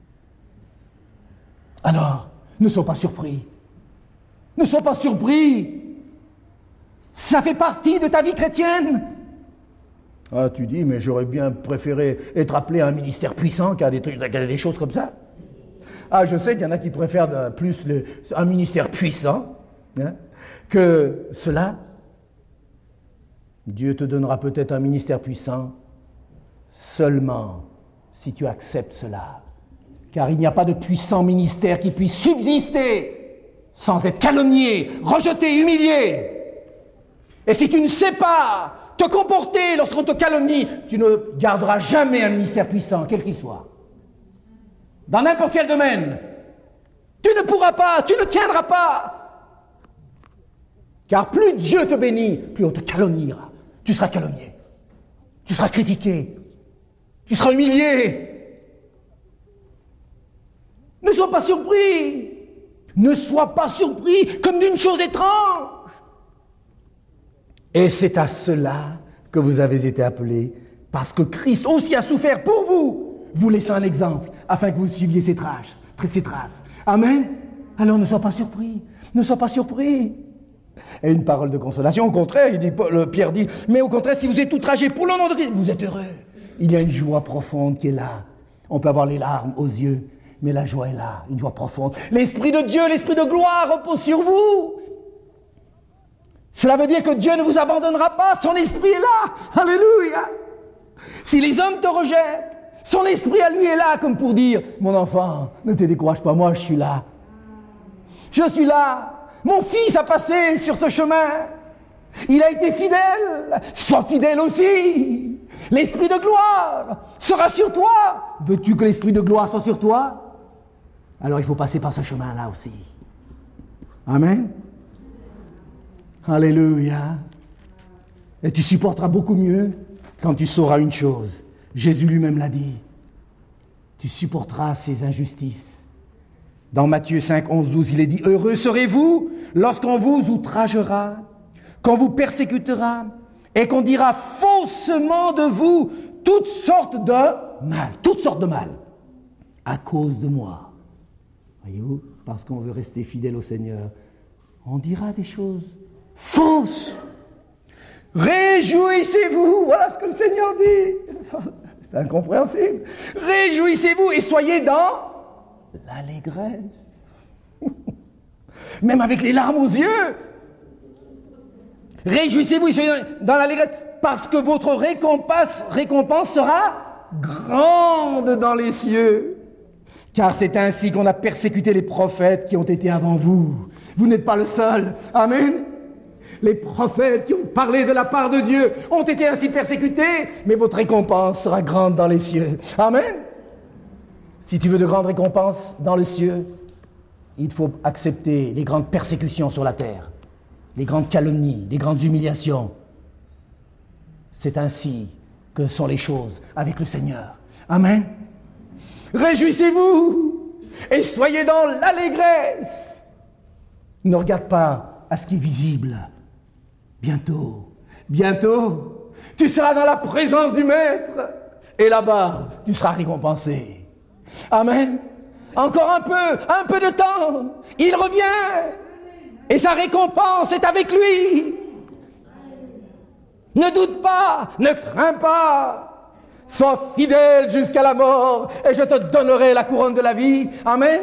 Alors, ne sois pas surpris. Ne sois pas surpris. Ça fait partie de ta vie chrétienne. Ah, tu dis, mais j'aurais bien préféré être appelé à un ministère puissant qu'à des choses comme ça. Ah, je sais qu'il y en a qui préfèrent plus un ministère puissant que cela. Dieu te donnera peut-être un ministère puissant seulement si tu acceptes cela. Car il n'y a pas de puissant ministère qui puisse subsister sans être calomnié, rejeté, humilié. Et si tu ne sais pas te comporter lorsqu'on te calomnie, tu ne garderas jamais un ministère puissant, quel qu'il soit. Dans n'importe quel domaine. Tu ne pourras pas, tu ne tiendras pas. Car plus Dieu te bénit, plus on te calomniera. Tu seras calomnié. Tu seras critiqué. Tu seras humilié. Ne sois pas surpris. Ne sois pas surpris comme d'une chose étrange. Et c'est à cela que vous avez été appelés, parce que Christ aussi a souffert pour vous, vous laissant un exemple, afin que vous suiviez ses traces. Amen. Alors ne sois pas surpris. Ne sois pas surpris. Et une parole de consolation, au contraire, Pierre dit, mais au contraire, si vous êtes outragés pour le nom de Christ, vous êtes heureux. Il y a une joie profonde qui est là. On peut avoir les larmes aux yeux, mais la joie est là, une joie profonde. L'Esprit de Dieu, l'Esprit de gloire repose sur vous. Cela veut dire que Dieu ne vous abandonnera pas, son Esprit est là. Alléluia. Si les hommes te rejettent, son Esprit à lui est là, comme pour dire, mon enfant, ne te décourage pas, moi je suis là. Je suis là. Mon fils a passé sur ce chemin. Il a été fidèle. Sois fidèle aussi. L'Esprit de gloire sera sur toi. Veux-tu que l'Esprit de gloire soit sur toi? Alors il faut passer par ce chemin-là aussi. Amen. Alléluia. Et tu supporteras beaucoup mieux quand tu sauras une chose. Jésus lui-même l'a dit. Tu supporteras ces injustices. Dans Matthieu 5, 11, 12, il est dit « Heureux serez-vous lorsqu'on vous outragera, qu'on vous persécutera et qu'on dira faussement de vous toutes sortes de mal, à cause de moi. » Voyez-vous, parce qu'on veut rester fidèle au Seigneur, on dira des choses fausses. Réjouissez-vous, voilà ce que le Seigneur dit. C'est incompréhensible. Réjouissez-vous et soyez dans l'allégresse. Même avec les larmes aux yeux. Réjouissez-vous et soyez dans l'allégresse, parce que votre récompense sera grande dans les cieux. Car c'est ainsi qu'on a persécuté les prophètes qui ont été avant vous. Vous n'êtes pas le seul. Amen. Les prophètes qui ont parlé de la part de Dieu ont été ainsi persécutés, mais votre récompense sera grande dans les cieux. Amen. Si tu veux de grandes récompenses dans le cieux, il faut accepter les grandes persécutions sur la terre, les grandes calomnies, les grandes humiliations. C'est ainsi que sont les choses avec le Seigneur. Amen. Réjouissez-vous et soyez dans l'allégresse. Ne regarde pas à ce qui est visible. Bientôt, tu seras dans la présence du Maître et là-bas, tu seras récompensé. Amen. Encore un peu de temps, il revient et sa récompense est avec lui. Ne doute pas, ne crains pas, sois fidèle jusqu'à la mort et je te donnerai la couronne de la vie. Amen.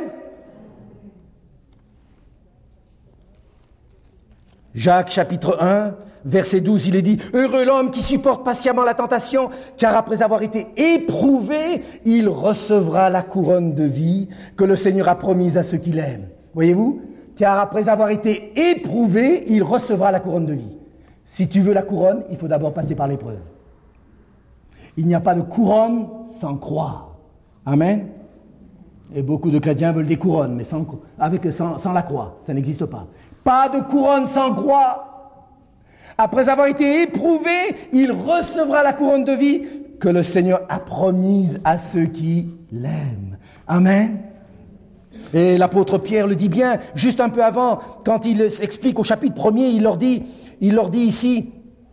Jacques chapitre 1, verset 12, il est dit « Heureux l'homme qui supporte patiemment la tentation, car après avoir été éprouvé, il recevra la couronne de vie que le Seigneur a promise à ceux qui l'aiment. » Voyez-vous ? Car après avoir été éprouvé, il recevra la couronne de vie. Si tu veux la couronne, il faut d'abord passer par l'épreuve. Il n'y a pas de couronne sans croix. Amen. Et beaucoup de chrétiens veulent des couronnes, mais sans la croix, ça n'existe pas. Pas de couronne sans croix. Après avoir été éprouvé, il recevra la couronne de vie que le Seigneur a promises à ceux qui l'aiment. Amen. Et l'apôtre Pierre le dit bien, juste un peu avant, quand il s'explique au chapitre 1er, il leur dit ici,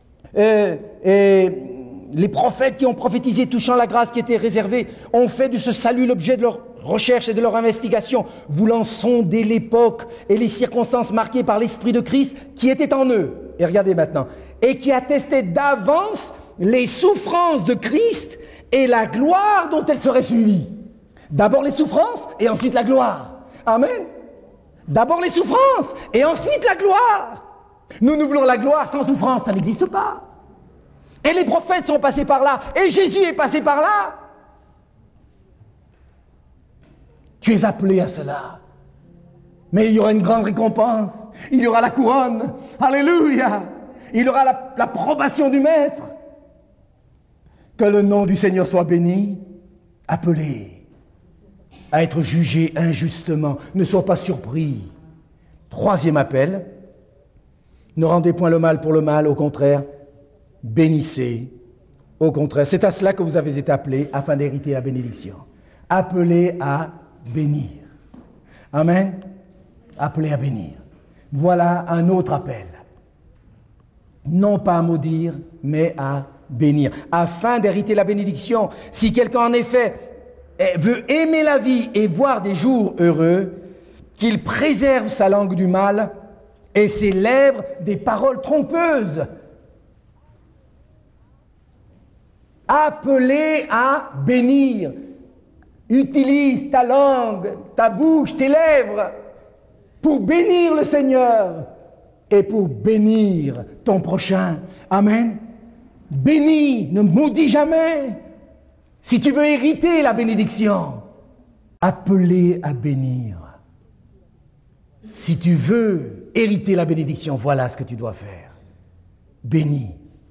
les prophètes qui ont prophétisé touchant la grâce qui était réservée ont fait de ce salut l'objet de leur recherche et de leur investigation, voulant sonder l'époque et les circonstances marquées par l'Esprit de Christ qui était en eux. Et regardez maintenant, et qui attestait d'avance les souffrances de Christ et la gloire dont elles seraient suivies. D'abord les souffrances et ensuite la gloire. Amen. D'abord les souffrances et ensuite la gloire. Nous voulons la gloire sans souffrance, ça n'existe pas. Et les prophètes sont passés par là, et Jésus est passé par là. Tu es appelé à cela. Mais il y aura une grande récompense. Il y aura la couronne. Alléluia. Il y aura l'approbation du Maître. Que le nom du Seigneur soit béni. Appelé à être jugé injustement. Ne sois pas surpris. Troisième appel. Ne rendez point le mal pour le mal, au contraire. Bénissez, au contraire. C'est à cela que vous avez été appelés afin d'hériter la bénédiction. Appelés à bénir. Amen. Appelés à bénir. Voilà un autre appel. Non pas à maudire, mais à bénir. Afin d'hériter la bénédiction. Si quelqu'un en effet veut aimer la vie et voir des jours heureux, qu'il préserve sa langue du mal et ses lèvres des paroles trompeuses. Appelé à bénir. Utilise ta langue, ta bouche, tes lèvres pour bénir le Seigneur et pour bénir ton prochain. Amen. Bénis, ne maudis jamais. Si tu veux hériter la bénédiction, appelé à bénir. Si tu veux hériter la bénédiction, voilà ce que tu dois faire. Bénis.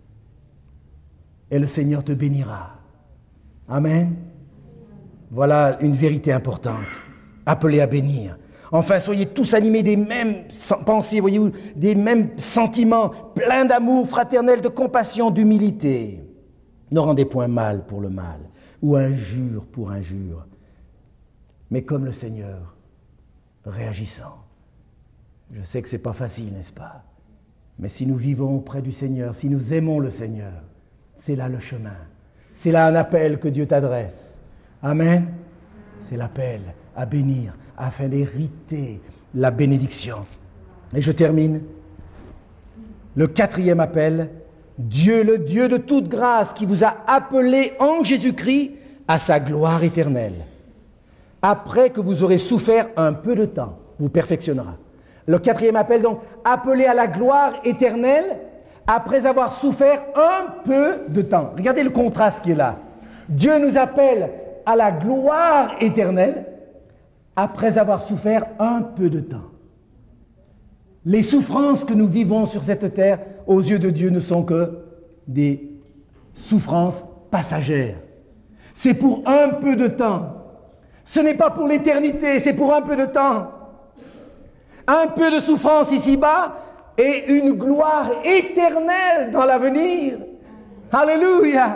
Et le Seigneur te bénira. Amen. Voilà une vérité importante. Appelé à bénir. Enfin, soyez tous animés des mêmes pensées, voyez-vous, des mêmes sentiments, pleins d'amour fraternel, de compassion, d'humilité. Ne rendez point mal pour le mal, ou injure pour injure, mais comme le Seigneur, réagissant. Je sais que ce n'est pas facile, n'est-ce pas? Mais si nous vivons auprès du Seigneur, si nous aimons le Seigneur, c'est là le chemin. C'est là un appel que Dieu t'adresse. Amen. C'est l'appel à bénir, afin d'hériter la bénédiction. Et je termine. Le quatrième appel, Dieu, le Dieu de toute grâce, qui vous a appelé en Jésus-Christ à sa gloire éternelle. Après que vous aurez souffert un peu de temps, vous perfectionnera. Le quatrième appel, donc, appelé à la gloire éternelle, après avoir souffert un peu de temps. Regardez le contraste qui est là. Dieu nous appelle à la gloire éternelle après avoir souffert un peu de temps. Les souffrances que nous vivons sur cette terre, aux yeux de Dieu, ne sont que des souffrances passagères. C'est pour un peu de temps. Ce n'est pas pour l'éternité, c'est pour un peu de temps. Un peu de souffrance ici-bas et une gloire éternelle dans l'avenir. Alléluia!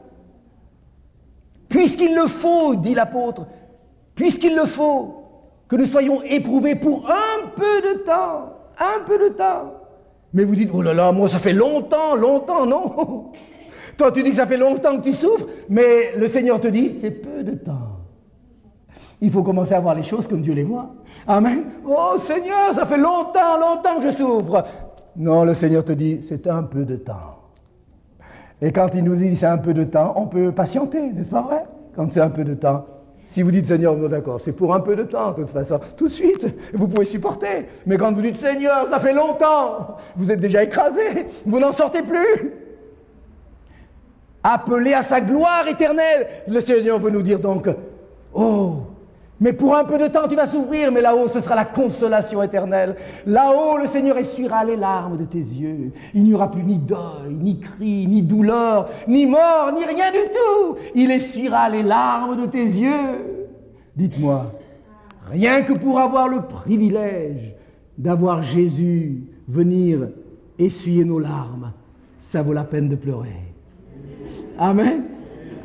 Puisqu'il le faut, dit l'apôtre, puisqu'il le faut, que nous soyons éprouvés pour un peu de temps. Un peu de temps. Mais vous dites, oh là là, moi ça fait longtemps, non. Toi tu dis que ça fait longtemps que tu souffres, mais le Seigneur te dit, c'est peu de temps. Il faut commencer à voir les choses comme Dieu les voit. Amen. Oh Seigneur, ça fait longtemps que je souffre. Non, le Seigneur te dit, c'est un peu de temps. Et quand il nous dit c'est un peu de temps, on peut patienter, n'est-ce pas vrai? Quand c'est un peu de temps. Si vous dites Seigneur, non, d'accord, c'est pour un peu de temps, de toute façon, tout de suite, vous pouvez supporter. Mais quand vous dites Seigneur, ça fait longtemps, vous êtes déjà écrasé, vous n'en sortez plus. Appelé à sa gloire éternelle, le Seigneur veut nous dire donc, oh, mais pour un peu de temps tu vas souffrir, mais là-haut ce sera la consolation éternelle. Là-haut le Seigneur essuiera les larmes de tes yeux. Il n'y aura plus ni deuil, ni cri, ni douleur, ni mort, ni rien du tout. Il essuiera les larmes de tes yeux. Dites-moi, rien que pour avoir le privilège d'avoir Jésus venir essuyer nos larmes, ça vaut la peine de pleurer. Amen.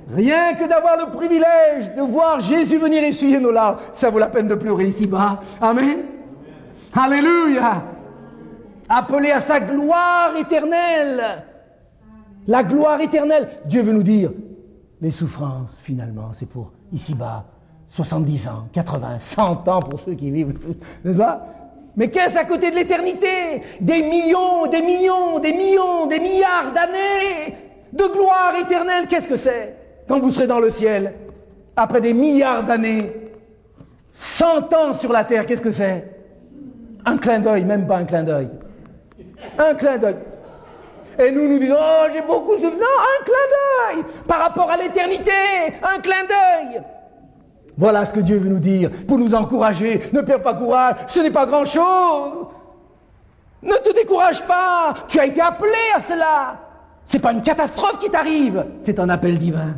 Rien que d'avoir le privilège de voir Jésus venir essuyer nos larmes, ça vaut la peine de pleurer ici-bas. Amen. Alléluia. Appelé à sa gloire éternelle. La gloire éternelle. Dieu veut nous dire, les souffrances, finalement, c'est pour ici-bas, 70 ans, 80, 100 ans pour ceux qui vivent, n'est-ce pas? Mais qu'est-ce à côté de l'éternité? Des millions, des millions, des millions, des milliards d'années de gloire éternelle. Qu'est-ce que c'est? Quand vous serez dans le ciel, après des milliards d'années, 100 ans sur la terre, qu'est-ce que c'est? Un clin d'œil, même pas un clin d'œil. Un clin d'œil. Et nous disons, oh, j'ai beaucoup de souvenirs. Non, un clin d'œil. Par rapport à l'éternité, un clin d'œil. Voilà ce que Dieu veut nous dire, pour nous encourager. Ne perds pas courage, ce n'est pas grand-chose. Ne te décourage pas, tu as été appelé à cela. Ce n'est pas une catastrophe qui t'arrive, c'est un appel divin.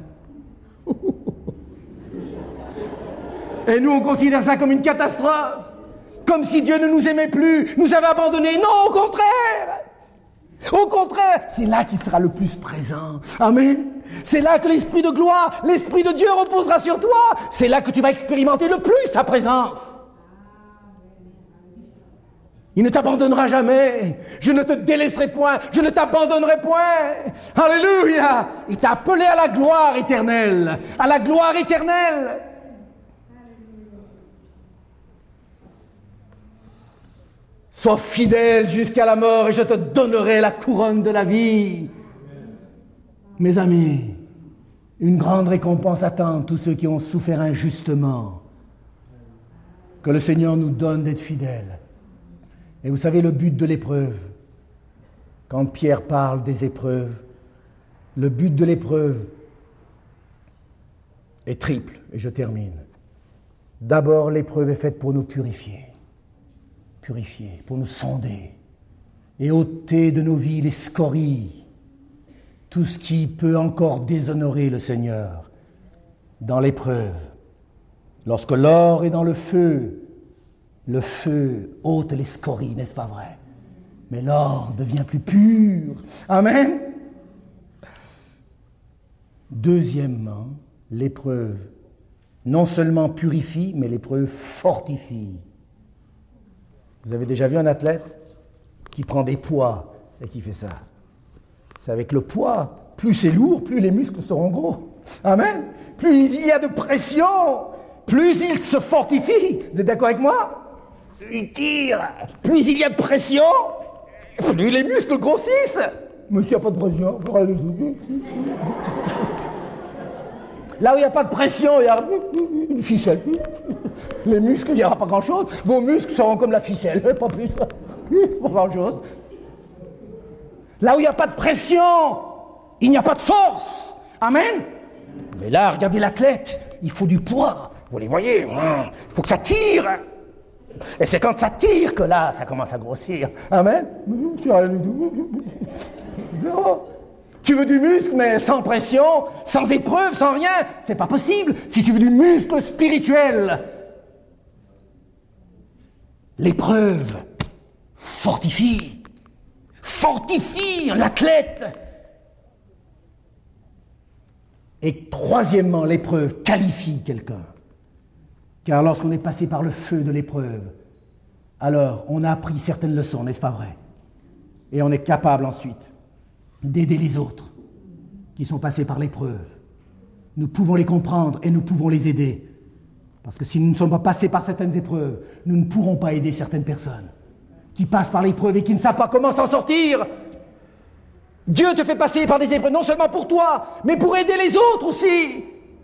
Et nous, on considère ça comme une catastrophe. Comme si Dieu ne nous aimait plus, nous avait abandonnés. Non, au contraire. Au contraire, c'est là qu'il sera le plus présent. Amen. C'est là que l'Esprit de gloire, l'Esprit de Dieu reposera sur toi. C'est là que tu vas expérimenter le plus sa présence. Il ne t'abandonnera jamais. Je ne te délaisserai point. Je ne t'abandonnerai point. Alléluia. Il t'a appelé à la gloire éternelle. À la gloire éternelle. Sois fidèle jusqu'à la mort et je te donnerai la couronne de la vie. Mes amis, une grande récompense attend tous ceux qui ont souffert injustement. Que le Seigneur nous donne d'être fidèles. Et vous savez le but de l'épreuve, quand Pierre parle des épreuves, le but de l'épreuve est triple, et je termine. D'abord, l'épreuve est faite pour nous purifier, pour nous sonder, et ôter de nos vies les scories, tout ce qui peut encore déshonorer le Seigneur dans l'épreuve. Lorsque l'or est dans le feu ôte les scories, n'est-ce pas vrai? Mais l'or devient plus pur. Amen. Deuxièmement, l'épreuve non seulement purifie, mais l'épreuve fortifie. Vous avez déjà vu un athlète qui prend des poids et qui fait ça? C'est avec le poids, plus c'est lourd, plus les muscles seront gros. Amen. Plus il y a de pression, plus il se fortifie. Vous êtes d'accord avec moi? Il tire. Plus il y a de pression, plus les muscles grossissent. Mais s'il n'y a pas de pression, là où il n'y a pas de pression, il y a une ficelle. Les muscles, il n'y aura pas grand-chose. Vos muscles seront comme la ficelle, pas plus. Pas grand-chose. Là où il n'y a pas de pression, il n'y a pas de force. Amen. Mais là, regardez l'athlète, il faut du poids. Vous les voyez, il faut que ça tire. Et c'est quand ça tire que là, ça commence à grossir. Amen. Tu veux du muscle, mais sans pression, sans épreuve, sans rien, c'est pas possible. Si tu veux du muscle spirituel, l'épreuve fortifie l'athlète. Et troisièmement, l'épreuve qualifie quelqu'un. Car lorsqu'on est passé par le feu de l'épreuve, alors on a appris certaines leçons, n'est-ce pas vrai? Et on est capable ensuite d'aider les autres qui sont passés par l'épreuve. Nous pouvons les comprendre et nous pouvons les aider. Parce que si nous ne sommes pas passés par certaines épreuves, nous ne pourrons pas aider certaines personnes qui passent par l'épreuve et qui ne savent pas comment s'en sortir. Dieu te fait passer par des épreuves, non seulement pour toi, mais pour aider les autres aussi.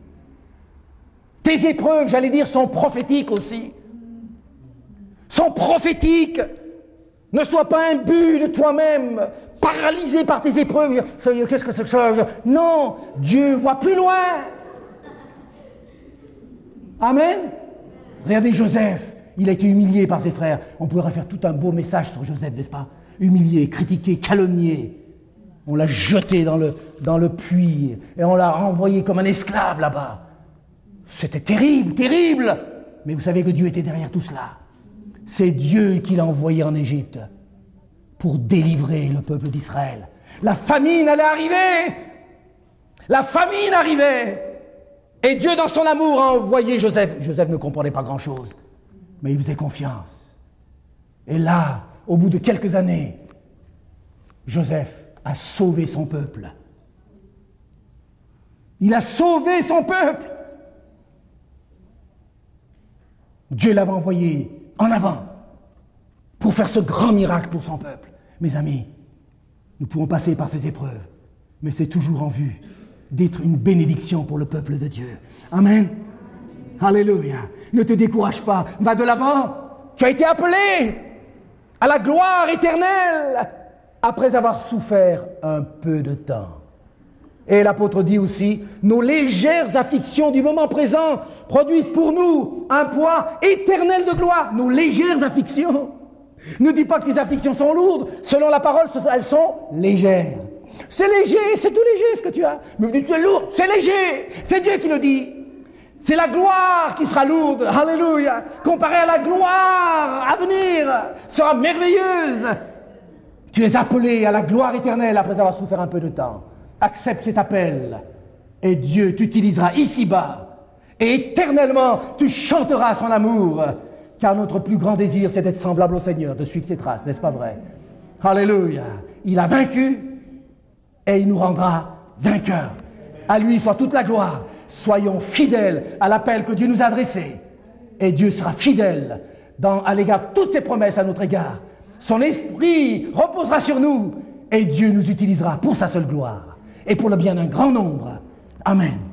Tes épreuves, j'allais dire, sont prophétiques aussi. Sont prophétiques. Ne sois pas imbu de toi-même, paralysé par tes épreuves. Qu'est-ce que c'est que ça? Non, Dieu voit plus loin. Amen. Regardez Joseph, il a été humilié par ses frères. On pourrait faire tout un beau message sur Joseph, n'est-ce pas? Humilié, critiqué, calomnié. On l'a jeté dans le puits et on l'a envoyé comme un esclave là-bas. C'était terrible, terrible. Mais vous savez que Dieu était derrière tout cela. C'est Dieu qui l'a envoyé en Égypte pour délivrer le peuple d'Israël. La famine allait arriver. La famine arrivait. Et Dieu, dans son amour, a envoyé Joseph. Joseph ne comprenait pas grand-chose, mais il faisait confiance. Et là, au bout de quelques années, Joseph a sauvé son peuple. Il a sauvé son peuple. Dieu l'avait envoyé en avant pour faire ce grand miracle pour son peuple. Mes amis, nous pouvons passer par ces épreuves, mais c'est toujours en vue d'être une bénédiction pour le peuple de Dieu. Amen. Alléluia. Ne te décourage pas, va de l'avant. Tu as été appelé à la gloire éternelle après avoir souffert un peu de temps. Et l'apôtre dit aussi, nos légères afflictions du moment présent produisent pour nous un poids éternel de gloire. Nos légères afflictions. Ne dis pas que tes afflictions sont lourdes. Selon la parole, elles sont légères. C'est léger, c'est tout léger ce que tu as. Mais vous dites c'est lourd, c'est léger. C'est Dieu qui le dit. C'est la gloire qui sera lourde. Alléluia. Comparée à la gloire à venir, sera merveilleuse. Tu es appelé à la gloire éternelle après avoir souffert un peu de temps. Accepte cet appel et Dieu t'utilisera ici-bas et éternellement tu chanteras son amour, car notre plus grand désir c'est d'être semblable au Seigneur, de suivre ses traces, n'est-ce pas vrai? Alléluia. Il a vaincu et il nous rendra vainqueurs. À lui soit toute la gloire. Soyons fidèles à l'appel que Dieu nous a adressé et Dieu sera fidèle à l'égard de toutes ses promesses à notre égard. Son esprit reposera sur nous et Dieu nous utilisera pour sa seule gloire et pour le bien d'un grand nombre. Amen.